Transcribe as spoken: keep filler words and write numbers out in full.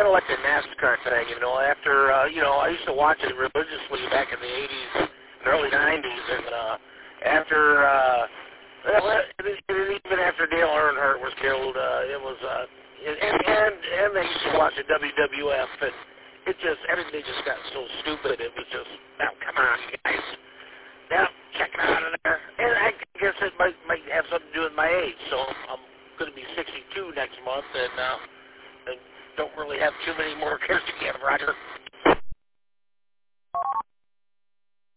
kind of like the NASCAR thing, you know. After, uh, you know, I used to watch it religiously back in the eighties and early nineties, and uh, after, uh, well, even after Dale Earnhardt was killed, uh, it was, uh, and, and, and they used to watch the W W F, and it just, everything just got so stupid. It was just, now, come on, guys. Now, check it out of there. And I guess it might, might have something to do with my age, so I'm going to be sixty-two next month, and, uh, and don't really have too many more cares to give, Roger.